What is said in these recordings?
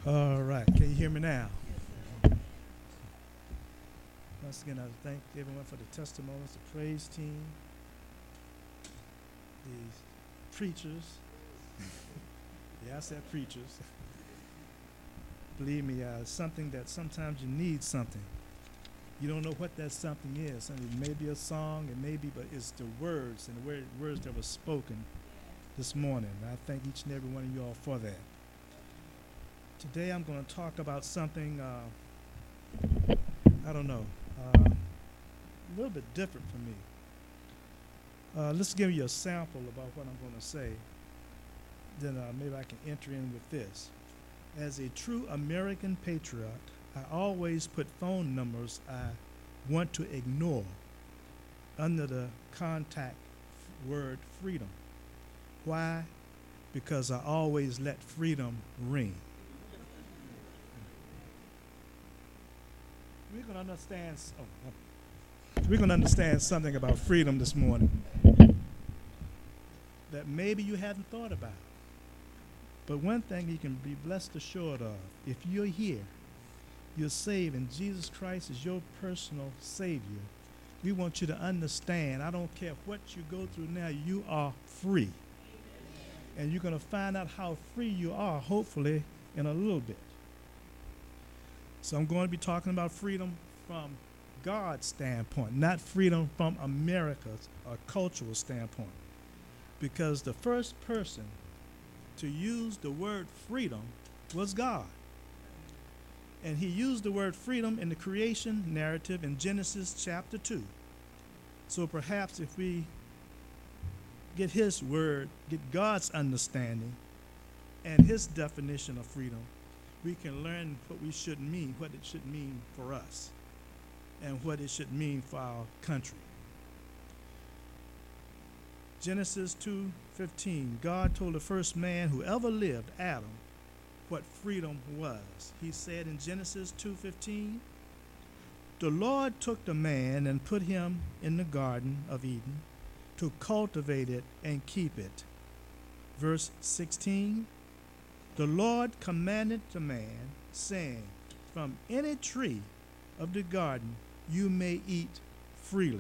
All right, can you hear me now? Once again, I thank everyone for the testimonies, the praise team, the preachers. Yeah, I said preachers. Believe me, something that sometimes you need something. You don't know what that something is. And it may be a song, it may be, but it's the words and the words that were spoken this morning. I thank each and every one of you all for that. Today I'm going to talk about something, I don't know, a little bit different for me. Let's give you a sample about what I'm going to say. Then maybe I can enter in with this. As a true American patriot, I always put phone numbers I want to ignore under the contact word freedom. Why? Because I always let freedom ring. We're going to understand something about freedom this morning that maybe you hadn't thought about. But one thing you can be blessed assured of, if you're here, you're saved, and Jesus Christ is your personal Savior, we want you to understand, I don't care what you go through now, you are free. And you're going to find out how free you are, hopefully, in a little bit. So I'm going to be talking about freedom from God's standpoint, not freedom from America's or cultural standpoint. Because the first person to use the word freedom was God. And he used the word freedom in the creation narrative in Genesis chapter 2. So perhaps if we get his word, get God's understanding and his definition of freedom, we can learn what we should mean, what it should mean for us, and what it should mean for our country. Genesis 2:15, God told the first man who ever lived, Adam, what freedom was. He said in Genesis 2:15, the Lord took the man and put him in the Garden of Eden to cultivate it and keep it. Verse 16, the Lord commanded the man, saying, from any tree of the garden you may eat freely.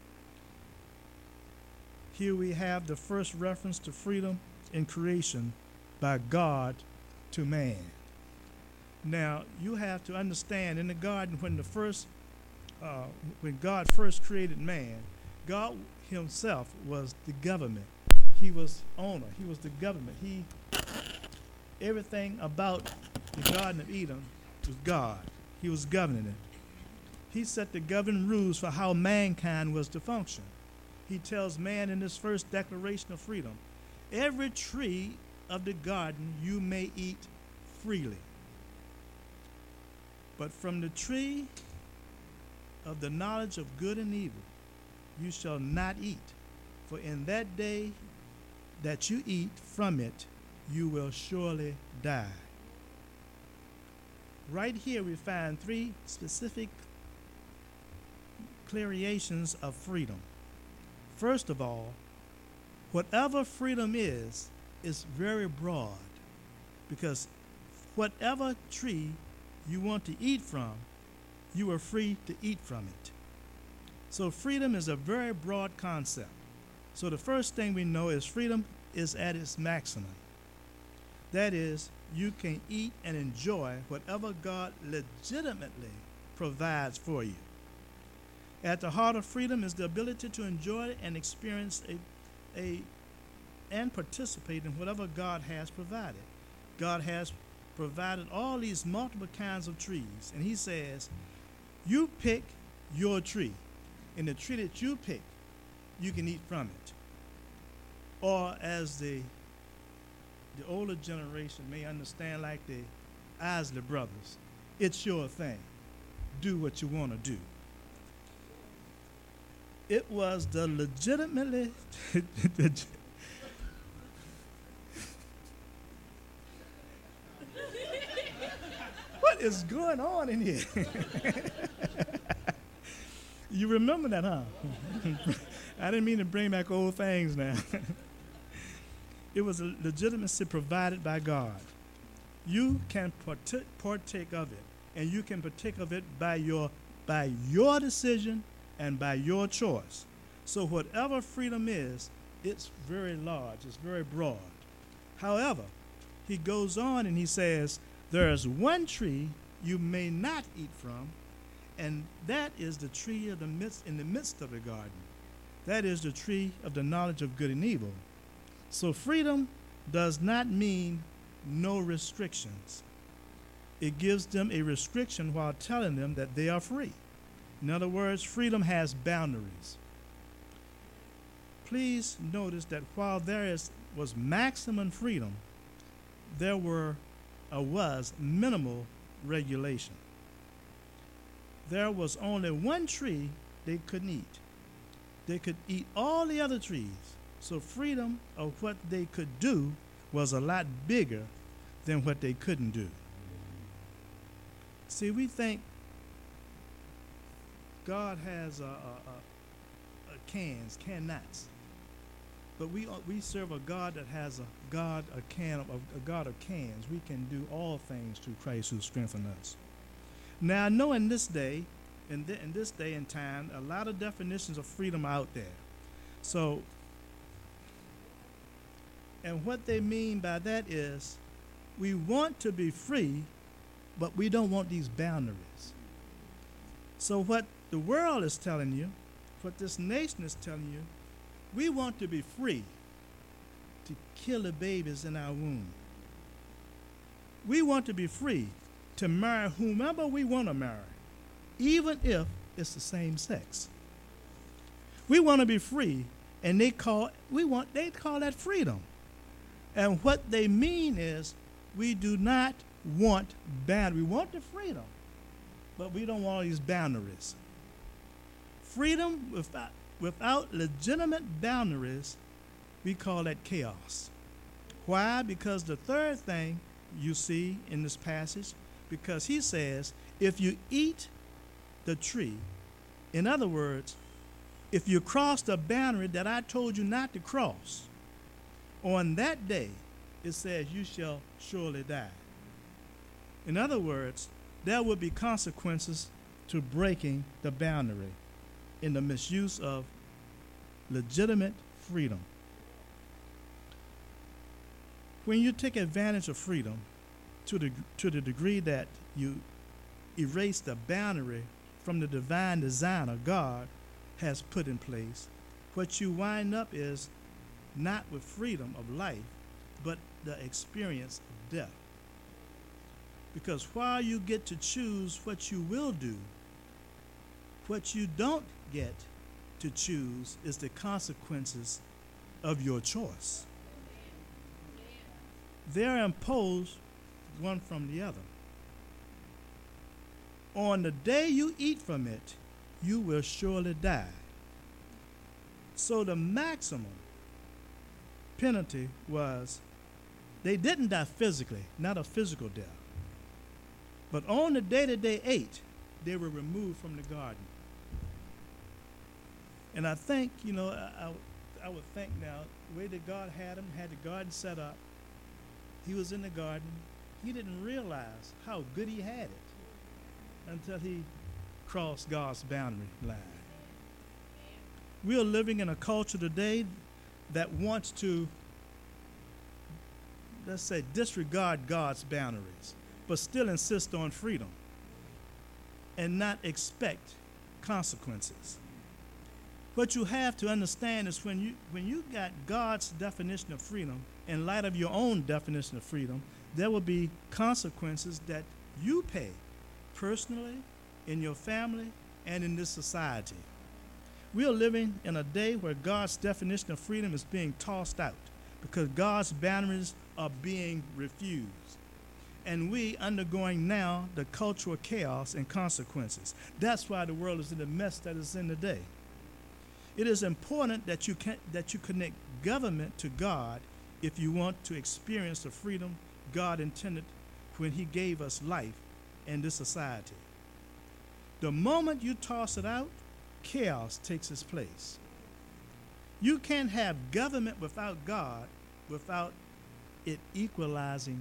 Here we have the first reference to freedom in creation by God to man. Now, you have to understand, in the garden, when God first created man, God himself was the government. He was owner. He was the government. Everything about the Garden of Eden was God. He was governing it. He set the governing rules for how mankind was to function. He tells man in this first declaration of freedom, every tree of the garden you may eat freely. But from the tree of the knowledge of good and evil you shall not eat, for in that day that you eat from it, you will surely die. Right here we find three specific clarifications of freedom. First of all, whatever freedom is very broad, because whatever tree you want to eat from, you are free to eat from it. So freedom is a very broad concept. So the first thing we know is freedom is at its maximum. That is, you can eat and enjoy whatever God legitimately provides for you. At the heart of freedom is the ability to enjoy and experience and participate in whatever God has provided. God has provided all these multiple kinds of trees, and he says, you pick your tree, and the tree that you pick, you can eat from it. Or as the older generation may understand, like the Isley brothers, it's your thing. Do what you want to do. It was the legitimately what is going on in here? You remember that, huh? I didn't mean to bring back old things now. It was a legitimacy provided by God. you can partake of it, and you can partake of it by your decision and by your choice. So whatever freedom is, it's very large, it's very broad. However, he goes on and he says, there is one tree you may not eat from, and that is the tree of in the midst of the garden. That is the tree of the knowledge of good and evil. So freedom does not mean no restrictions. It gives them a restriction while telling them that they are free. In other words, freedom has boundaries. Please notice that while was maximum freedom, there was minimal regulation. There was only one tree they couldn't eat. They could eat all the other trees. So freedom of what they could do was a lot bigger than what they couldn't do. See, we think God has cannots. But we serve a God that has a God of cans. We can do all things through Christ who strengthens us. Now I know in this day and time, a lot of definitions of freedom are out there. So, and what they mean by that is, we want to be free, but we don't want these boundaries. So what the world is telling you, what this nation is telling you, we want to be free to kill the babies in our womb. We want to be free to marry whomever we want to marry, even if it's the same sex. We want to be free, and they call that freedom. And what they mean is, we do not want boundaries. We want the freedom, but we don't want all these boundaries. Freedom without legitimate boundaries, we call that chaos. Why? Because the third thing you see in this passage, because he says, if you eat the tree, in other words, if you cross the boundary that I told you not to cross, on that day, it says you shall surely die. In other words, there will be consequences to breaking the boundary in the misuse of legitimate freedom. When you take advantage of freedom to the degree that you erase the boundary from the divine designer God has put in place, what you wind up is not with freedom of life, but the experience of death. Because while you get to choose what you will do, what you don't get to choose is the consequences of your choice. They're imposed one from the other. On the day you eat from it, you will surely die. So the maximum penalty was, they didn't die physically, not a physical death. But on the day that they ate, they were removed from the garden. And I think, I would think now, the way that God had him, had the garden set up, he was in the garden. He didn't realize how good he had it until he crossed God's boundary line. We are living in a culture today that wants to, let's say, disregard God's boundaries, but still insist on freedom and not expect consequences. What you have to understand is when you got God's definition of freedom in light of your own definition of freedom, there will be consequences that you pay personally, in your family, and in this society. We are living in a day where God's definition of freedom is being tossed out because God's boundaries are being refused. And we undergoing now the cultural chaos and consequences. That's why the world is in the mess that it's in today. It is important that you connect government to God if you want to experience the freedom God intended when he gave us life in this society. The moment you toss it out, chaos takes its place. You can't have government without God, without it equalizing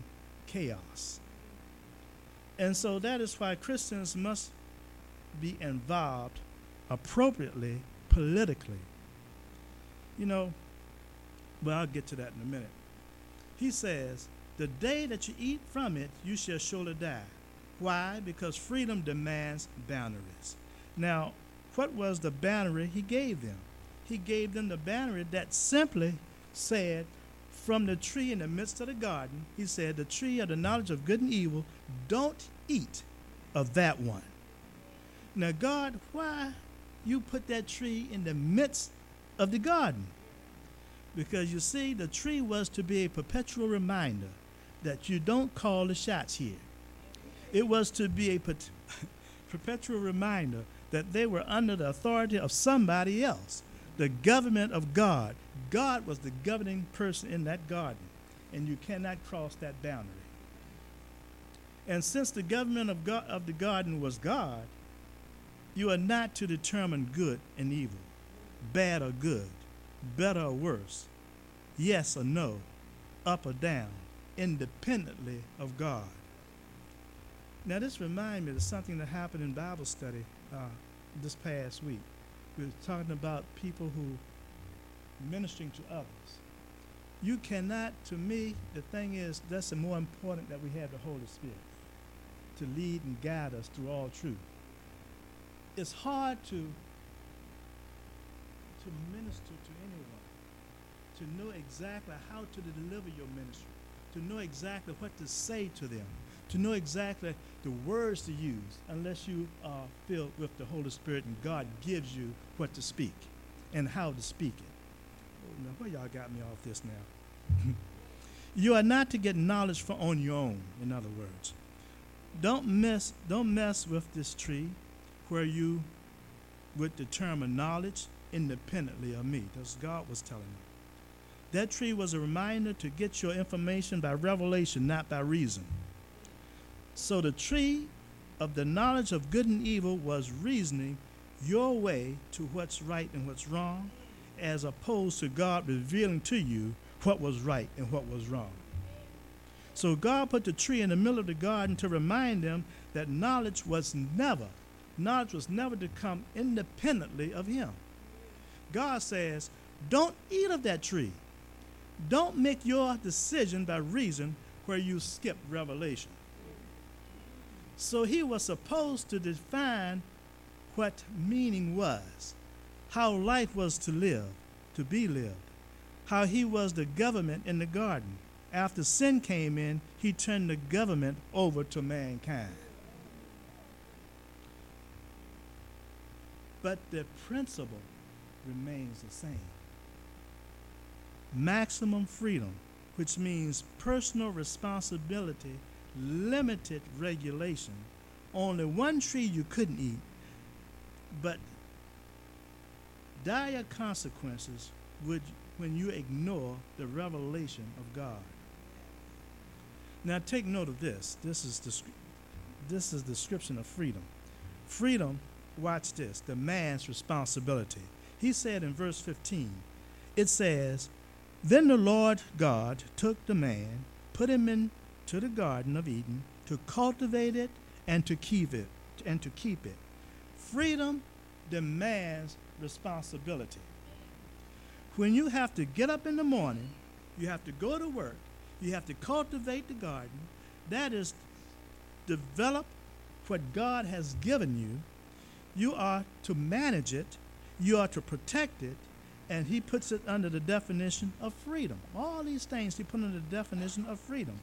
chaos. And so that is why Christians must be involved appropriately politically. You know, well, I'll get to that in a minute. He says, the day that you eat from it, you shall surely die. Why? Because freedom demands boundaries. Now, what was the boundary he gave them? He gave them the boundary that simply said, from the tree in the midst of the garden, he said, the tree of the knowledge of good and evil, don't eat of that one. Now, God, why you put that tree in the midst of the garden? Because you see, the tree was to be a perpetual reminder that you don't call the shots here. It was to be a perpetual reminder that they were under the authority of somebody else, the government of God. God was the governing person in that garden, and you cannot cross that boundary. And since the government of God, of the garden was God, you are not to determine good and evil, bad or good, better or worse, yes or no, up or down, independently of God. Now this reminds me of something that happened in Bible study this past week. We were talking about people who ministering to others. You cannot, to me, the thing is, that's the more important that we have the Holy Spirit to lead and guide us through all truth. It's hard to minister to anyone, to know exactly how to deliver your ministry, to know exactly what to say to them, to know exactly the words to use, unless you are filled with the Holy Spirit and God gives you what to speak and how to speak it. Oh, now, where y'all got me off this now? You are not to get knowledge on your own, in other words. Don't mess with this tree where you would determine knowledge independently of me. That's what God was telling me. That tree was a reminder to get your information by revelation, not by reason. So the tree of the knowledge of good and evil was reasoning your way to what's right and what's wrong, as opposed to God revealing to you what was right and what was wrong. So God put the tree in the middle of the garden to remind them that knowledge was never to come independently of him. God says, don't eat of that tree. Don't make your decision by reason where you skip revelation. So he was supposed to define what meaning was, how life was to be lived, how he was the government in the garden. After sin came in, he turned the government over to mankind. But the principle remains the same. Maximum freedom, which means personal responsibility, limited regulation. Only one tree you couldn't eat, but dire consequences when you ignore the revelation of God. Now take note of this. This is the description of freedom. Freedom, watch this, demands responsibility. He said in verse 15, it says, then the Lord God took the man, put him into the Garden of Eden to cultivate it and to keep it. Freedom demands responsibility. When you have to get up in the morning, you have to go to work, you have to cultivate the garden, that is, develop what God has given you. You are to manage it, you are to protect it, and he puts it under the definition of freedom. All these things he put under the definition of freedom.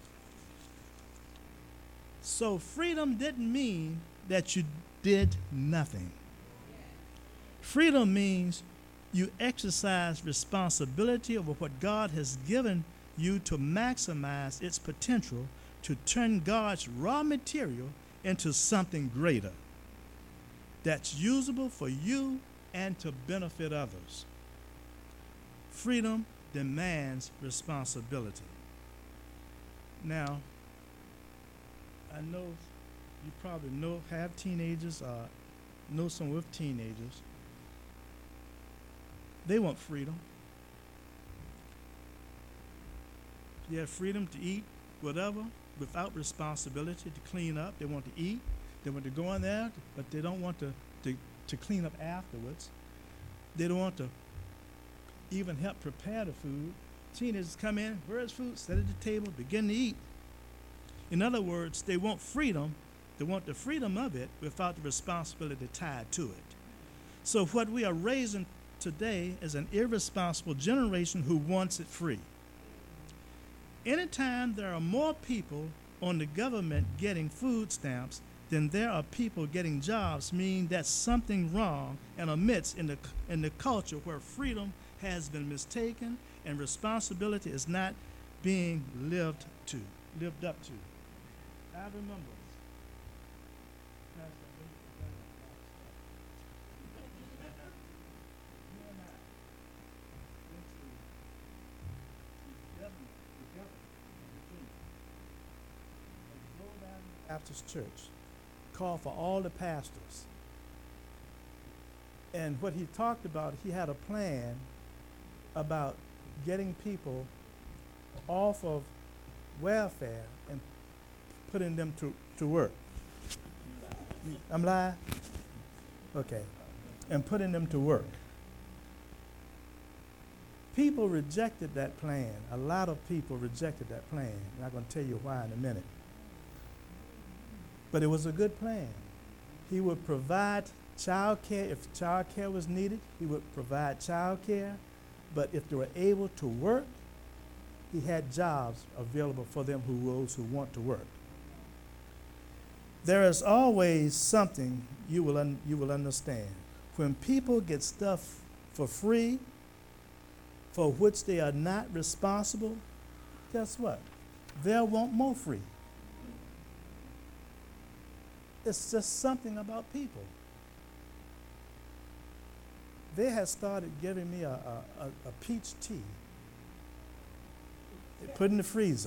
So freedom didn't mean that you did nothing. Freedom means you exercise responsibility over what God has given you to maximize its potential to turn God's raw material into something greater that's usable for you and to benefit others. Freedom demands responsibility. Now, I know you probably have teenagers or know someone with teenagers. They want freedom. You have freedom to eat whatever, without responsibility to clean up. They want to eat. They want to go in there, but they don't want to clean up afterwards. They don't want to even help prepare the food. Teenagers come in, where's food? Sit at the table, begin to eat. In other words, they want freedom. They want the freedom of it without the responsibility tied to it. So what we are raising today is an irresponsible generation who wants it free. Anytime there are more people on the government getting food stamps than there are people getting jobs, meaning that's something wrong and amiss in the culture where freedom has been mistaken and responsibility is not being lived up to. I remember. Baptist Church, called for all the pastors. And what he talked about, he had a plan about getting people off of welfare and putting them to work. I'm live? Okay. And putting them to work. People rejected that plan. A lot of people rejected that plan. I'm not going to tell you why in a minute. But it was a good plan. He would provide child care. If child care was needed, he would provide child care. But if they were able to work, he had jobs available for them those who want to work. There is always something you will understand. When people get stuff for free, for which they are not responsible, guess what? They'll want more free. It's just something about people. They had started giving me a peach tea. They put in the freezer.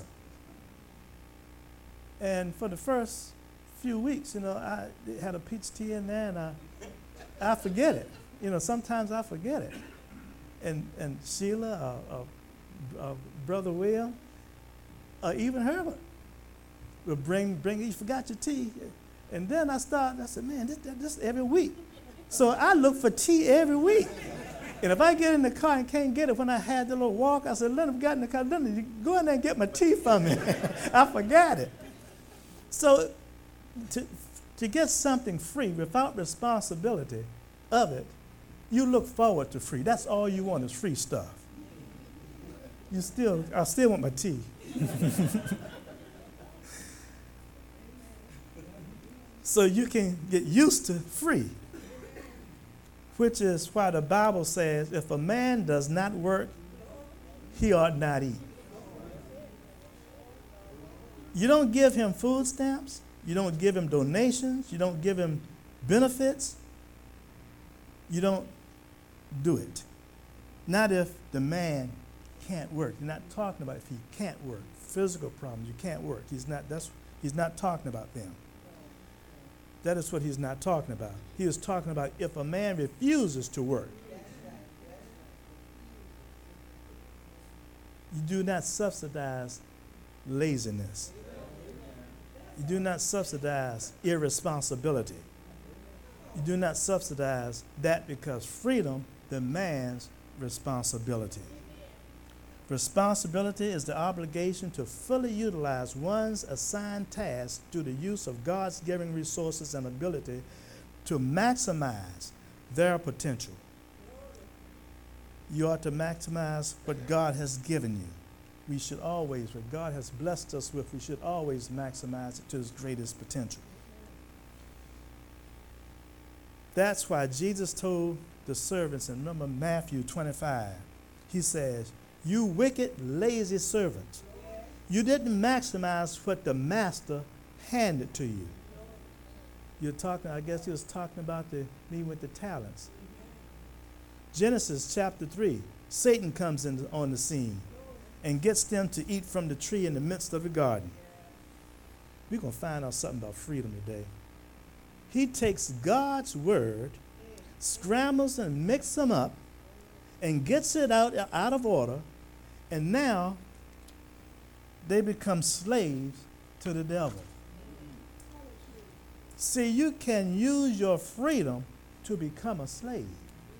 And for the first few weeks, I had a peach tea in there, and I forget it. Sometimes I forget it. And Sheila, Brother Will, even Herbert would bring, you forgot your tea. And then I said, man, this every week. So I look for tea every week. And if I get in the car and can't get it, when I had the little walk, I said, Leonard got in the car, Leonard, you go in there and get my tea for me. I forgot it. So to get something free without responsibility of it, you look forward to free. That's all you want is free stuff. I still want my tea. So you can get used to free, which is why the Bible says, if a man does not work, he ought not eat. You don't give him food stamps. You don't give him donations. You don't give him benefits. You don't do it. Not if the man can't work. You're not talking about if he can't work. Physical problems, you can't work. He's not talking about them. That is what he's not talking about. He is talking about if a man refuses to work. You do not subsidize laziness. You do not subsidize irresponsibility. You do not subsidize that, because freedom demands responsibility. Responsibility is the obligation to fully utilize one's assigned tasks through the use of God's given resources and ability to maximize their potential. You ought to maximize what God has given you. We should always, what God has blessed us with, we should always maximize it to its greatest potential. That's why Jesus told the servants, and remember Matthew 25, he says, you wicked, lazy servants, you didn't maximize what the master handed to you. I guess he was talking about the me with the talents. Genesis chapter 3, Satan comes on the scene and gets them to eat from the tree in the midst of the garden. We're going to find out something about freedom today. He takes God's word, scrambles and mixes them up, and gets it out of order, and now they become slaves to to the devil. See, you can use your freedom to become a slave.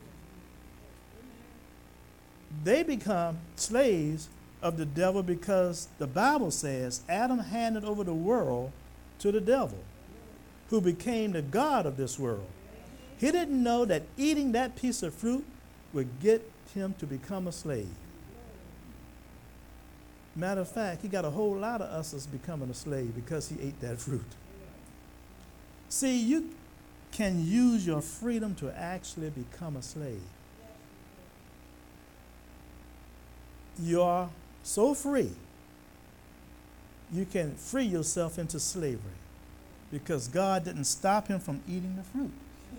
They become slaves of the devil because the Bible says Adam handed over the world to the devil, who became the god of this world. He didn't know that eating that piece of fruit would get him to become a slave. Matter of fact, he got a whole lot of us as becoming a slave because he ate that fruit. See, you can use your freedom to actually become a slave. You are so free, you can free yourself into slavery because God didn't stop him from eating the fruit.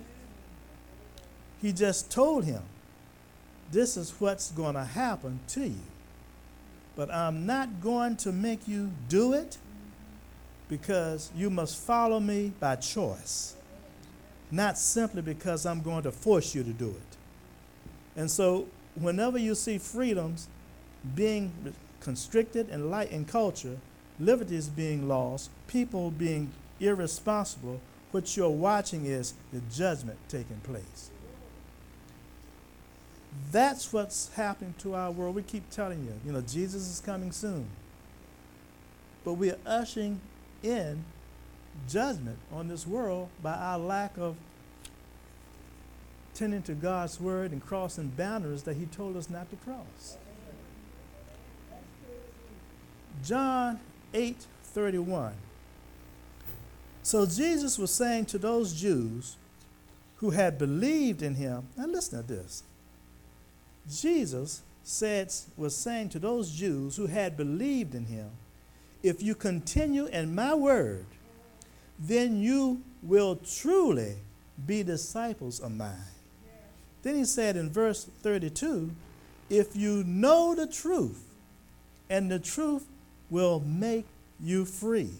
He just told him, this is what's going to happen to you. But I'm not going to make you do it because you must follow me by choice, not simply because I'm going to force you to do it. And so whenever you see freedoms being constricted in culture, liberties being lost, people being irresponsible, what you're watching is the judgment taking place. That's what's happening to our world. We keep telling you, Jesus is coming soon. But we are ushering in judgment on this world by our lack of tending to God's word and crossing boundaries that he told us not to cross. John 8:31. So Jesus was saying to those Jews who had believed in him, now listen to this. Jesus was saying to those Jews who had believed in him, if you continue in my word, then you will truly be disciples of mine. Then he said in verse 32, if you know the truth, and the truth will make you free.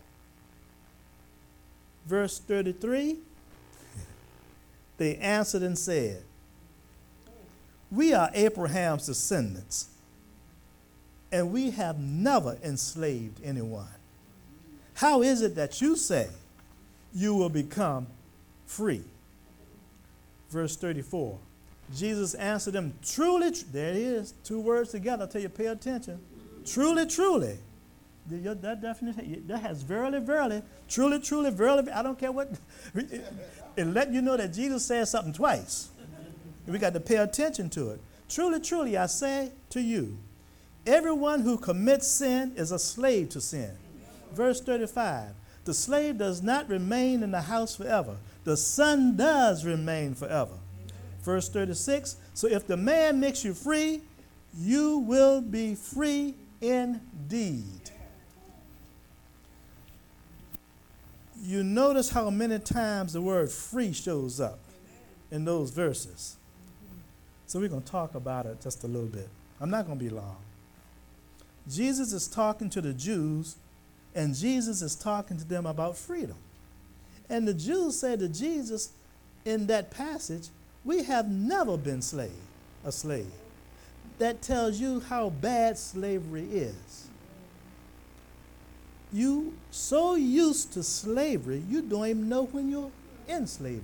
Verse 33, they answered and said, we are Abraham's descendants, and we have never enslaved anyone. How is it that you say you will become free? Verse 34, Jesus answered them, truly, there it is, two words together. I tell you, pay attention. Truly, truly. That definition, that has verily, verily, truly, truly, verily, I don't care what. It let you know that Jesus said something twice. We got to pay attention to it. Truly, truly, I say to you, everyone who commits sin is a slave to sin. Verse 35, the slave does not remain in the house forever. The son does remain forever. Verse 36, so if the man makes you free, you will be free indeed. You notice how many times the word free shows up in those verses. So we're going to talk about it just a little bit. I'm not going to be long. Jesus is talking to the Jews, and Jesus is talking to them about freedom. And the Jews said to Jesus in that passage, we have never been a slave. That tells you how bad slavery is. You so used to slavery, you don't even know when you're in slavery.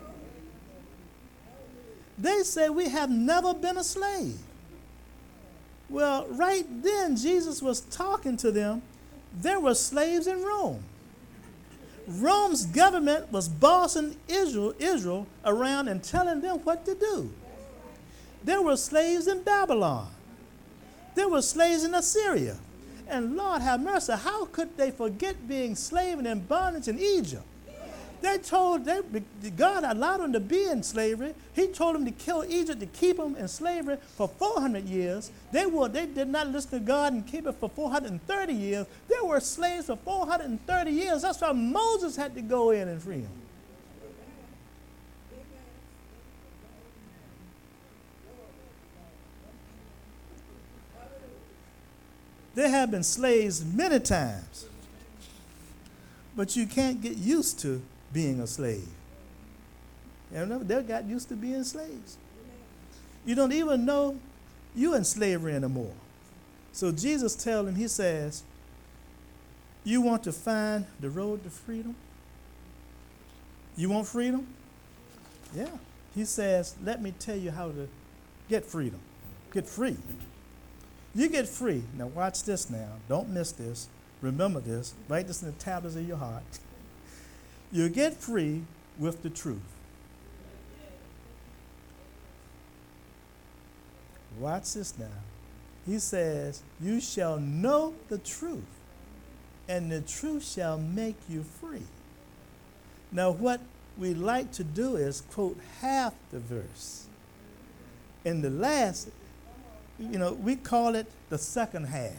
They say we have never been a slave. Well, right then, Jesus was talking to them. There were slaves in Rome. Rome's government was bossing Israel around and telling them what to do. There were slaves in Babylon. There were slaves in Assyria. And Lord have mercy, how could they forget being slaves and in bondage in Egypt? God allowed them to be in slavery. He told them to kill Egypt to keep them in slavery for 400 years. They did not listen to God and keep it for 430 years. They were slaves for 430 years. That's why Moses had to go in and free them. They have been slaves many times, but you can't get used to being a slave. They got used to being slaves. You don't even know you're in slavery anymore. So Jesus tells them, he says, You want to find the road to freedom? You want freedom? Yeah. He says, let me tell you how to get freedom. Get free. You get free. Now watch this now. Don't miss this. Remember this. Write this in the tablets of your heart. You get free with the truth. Watch this now. He says, you shall know the truth, and the truth shall make you free. Now, what we like to do is quote half the verse. In the last, we call it the second half.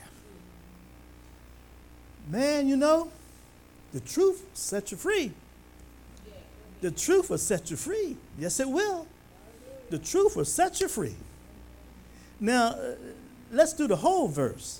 Man, the truth set you free. The truth will set you free. Yes, it will. The truth will set you free. Now, let's do the whole verse.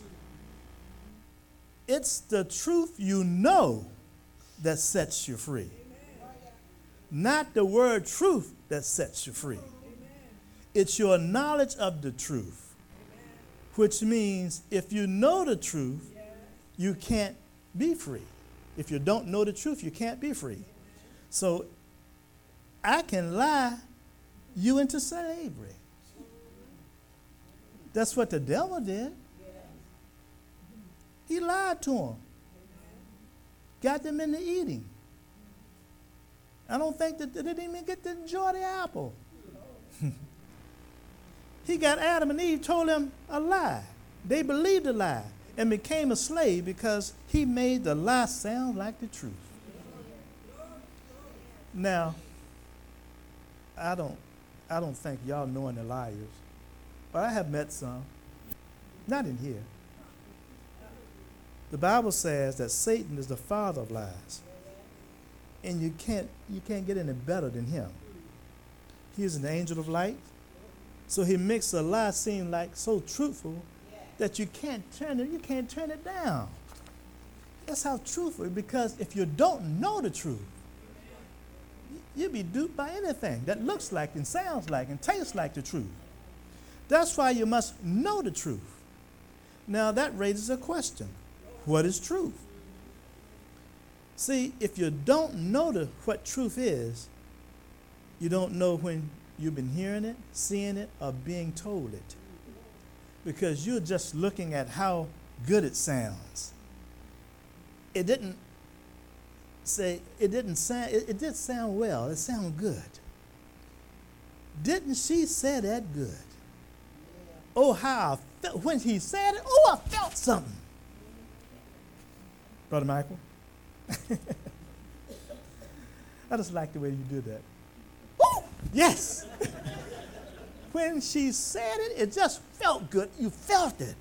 It's the truth that sets you free. Not the word truth that sets you free. It's your knowledge of the truth, which means if you know the truth, you can't be free. If you don't know the truth, you can't be free. So I can lie you into slavery. That's what the devil did. He lied to them. Got them into eating. I don't think that they didn't even get to enjoy the apple. He got Adam and Eve, told them a lie. They believed the lie and became a slave because he made the lie sound like the truth. Now, I don't think y'all know any liars, but I have met some. Not in here. The Bible says that Satan is the father of lies. And you can't get any better than him. He is an angel of light. So he makes a lie seem like so truthful that you can't turn it down. That's how truthful, because if you don't know the truth, you'll be duped by anything that looks like and sounds like and tastes like the truth. That's why you must know the truth. Now that raises a question. What is truth? See, if you don't know what truth is, you don't know when you've been hearing it, seeing it, or being told it. Because you're just looking at how good it sounds. It did sound well. It sounded good. Didn't she say that good? Oh, how I felt when he said it. Oh, I felt something. Brother Michael? I just like the way you did that. Woo! Yes! When she said it, it just felt good. You felt it.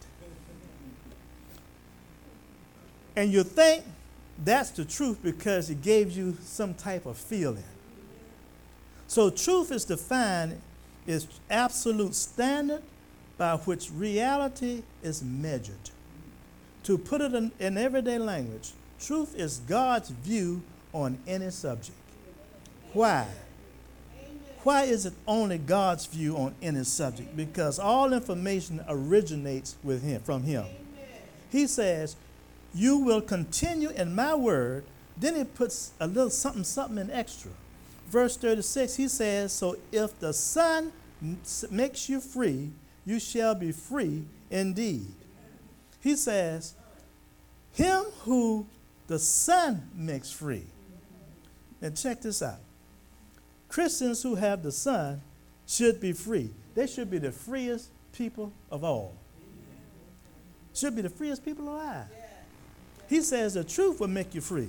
And you think that's the truth because it gave you some type of feeling. So truth is defined as absolute standard by which reality is measured. To put it in everyday language, truth is God's view on any subject. Why? Why is it only God's view on any subject? Because all information originates from him. He says, you will continue in my word. Then he puts a little something in extra. Verse 36, he says, so if the Son makes you free, you shall be free indeed. He says, him who the Son makes free. And check this out. Christians who have the Son should be free. They should be the freest people of all. Should be the freest people alive. He says the truth will make you free.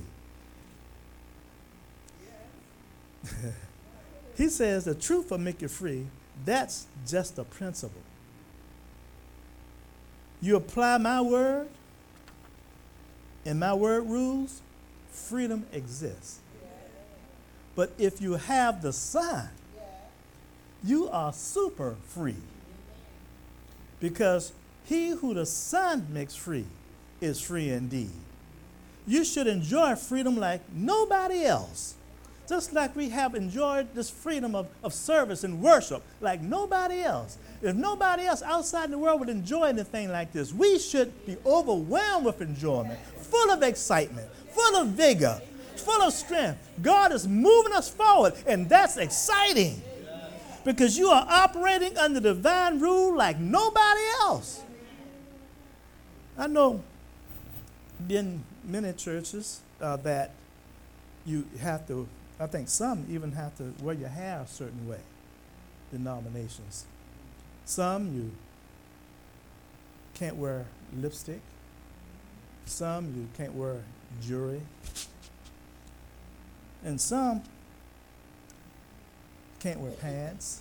He says the truth will make you free. That's just a principle. You apply my word and my word rules, freedom exists. But if you have the Son, you are super free. Because he who the Son makes free is free indeed. You should enjoy freedom like nobody else. Just like we have enjoyed this freedom of service and worship like nobody else. If nobody else outside the world would enjoy anything like this, we should be overwhelmed with enjoyment, full of excitement, full of vigor, full of strength. God is moving us forward, and that's exciting because you are operating under divine rule like nobody else. I know in many churches that you have to, I think some even have to wear your hair a certain way, denominations. Some you can't wear lipstick. Some you can't wear jewelry. And some can't wear pants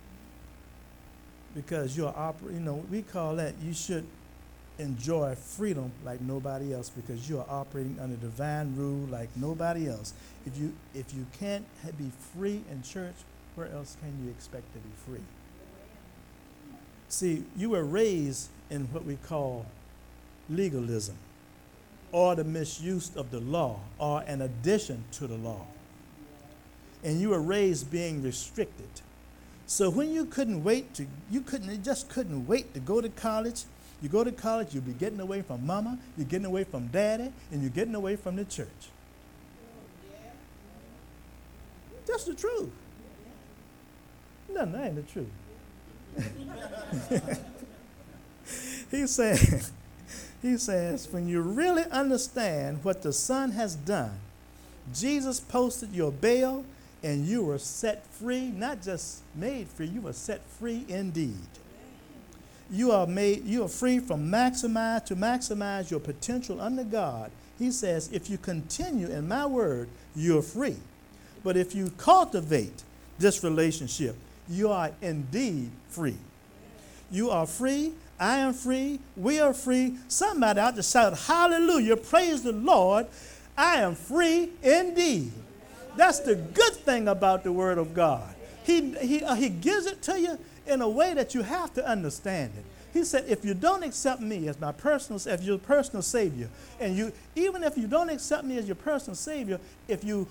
because you're operating, we call that you should enjoy freedom like nobody else because you are operating under divine rule like nobody else. If you can't be free in church, where else can you expect to be free? See, you were raised in what we call legalism, or the misuse of the law, or an addition to the law. And you were raised being restricted. So when you just couldn't wait to go to college. You go to college, you'll be getting away from mama, you're getting away from daddy, and you're getting away from the church. That's the truth. No, that ain't the truth. He says, when you really understand what the Son has done, Jesus posted your bail and you were set free, not just made free, you were set free indeed. You are free from to maximize your potential under God. He says, if you continue in my word, you're free. But if you cultivate this relationship, you are indeed free. You are free. I am free. We are free. Somebody out there shout, hallelujah, praise the Lord. I am free indeed. That's the good thing about the word of God. He gives it to you in a way that you have to understand it. He said, if you don't accept me as your personal Savior, and even if you don't accept me as your personal Savior, if you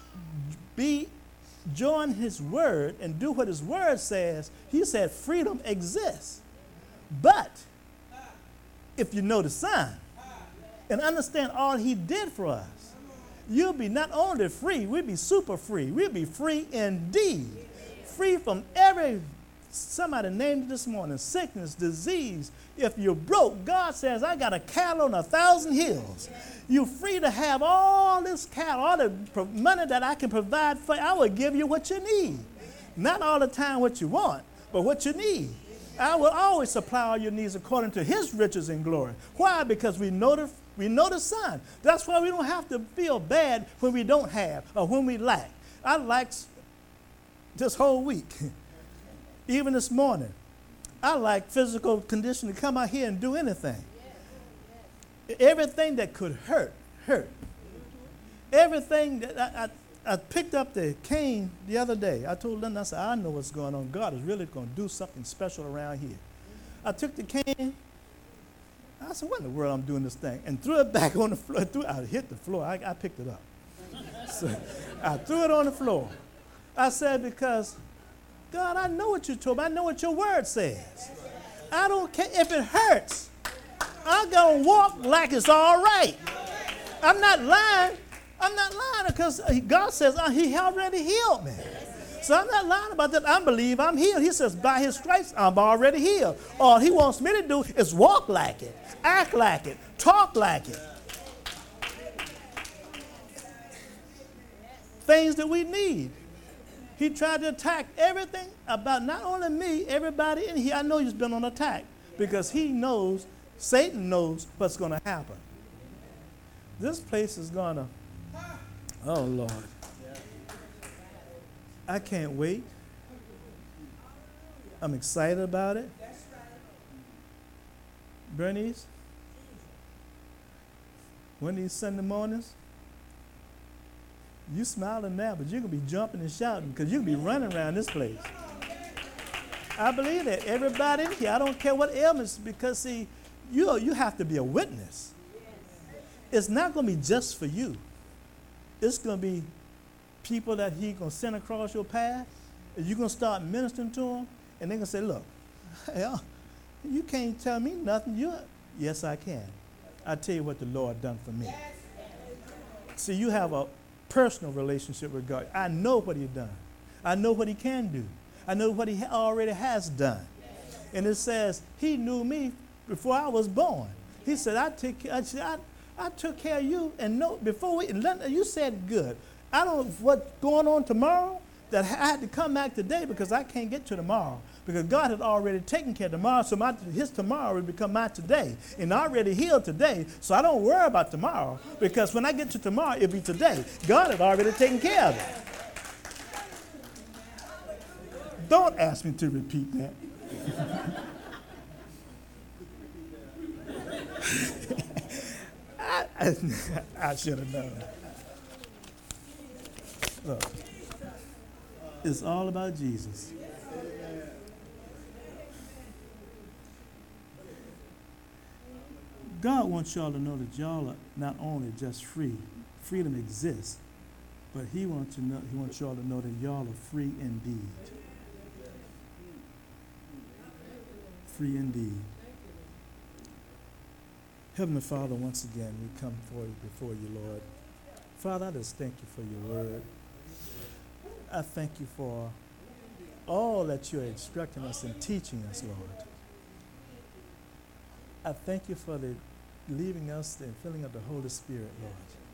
join his word and do what his word says, he said freedom exists. But if you know the Son and understand all he did for us, you'll be not only free, we'll be super free. We'll be free indeed. Free from somebody named it this morning, sickness, disease. If you're broke, God says, I got a cattle on 1,000 hills. You're free to have all this cattle, all the money that I can provide for you. I will give you what you need. Not all the time what you want, but what you need. I will always supply all your needs according to his riches and glory. Why? Because we know the Son. That's why we don't have to feel bad when we don't have or when we lack. I lacked this whole week. Even this morning, I lack physical condition to come out here and do anything. Everything that could hurt. Everything that I picked up the cane the other day. I told Linda, I said, I know what's going on. God is really going to do something special around here. I took the cane. I said, what in the world I'm doing this thing? And threw it back on the floor. I hit the floor. I picked it up. So I threw it on the floor. I said, because, God, I know what you told me. I know what your word says. I don't care if it hurts. I'm going to walk like it's all right. I'm not lying. I'm not lying because God says he already healed me. So I'm not lying about that. I believe I'm healed. He says by his stripes I'm already healed. All he wants me to do is walk like it, act like it, talk like it. Things that we need. He tried to attack everything about not only me, everybody in here. I know he's been on attack because he knows, Satan knows what's going to happen. This place is going to, oh, Lord. I can't wait. I'm excited about it. Bernice, one of these Sunday mornings, you smiling now, but you're going to be jumping and shouting because you're going to be running around this place. I believe that. Everybody in here, I don't care what ailments, because, see, you have to be a witness. It's not going to be just for you. It's going to be people that he going to send across your path, and you're going to start ministering to them, and they're going to say, look, hell, you can't tell me nothing. Yes, I can. I tell you what the Lord done for me. See, you have a personal relationship with God. I know what he done. I know what he can do. I know what he already has done. And it says, he knew me before I was born. He said, I took care of you, and you said good. I don't know what's going on tomorrow, that I had to come back today because I can't get to tomorrow. Because God had already taken care of tomorrow, so his tomorrow will become my today. And I already healed today, so I don't worry about tomorrow. Because when I get to tomorrow, it'll be today. God had already taken care of it. Don't ask me to repeat that. I should have known. Look, it's all about Jesus. God wants y'all to know that y'all are not only just free, freedom exists, but he wants y'all to know that y'all are free indeed. Free indeed. Heavenly Father, once again, we come before you, Lord. Father, I just thank you for your word. I thank you for all that you're instructing us and teaching us, Lord. I thank you for the leaving us and filling of the Holy Spirit, Lord.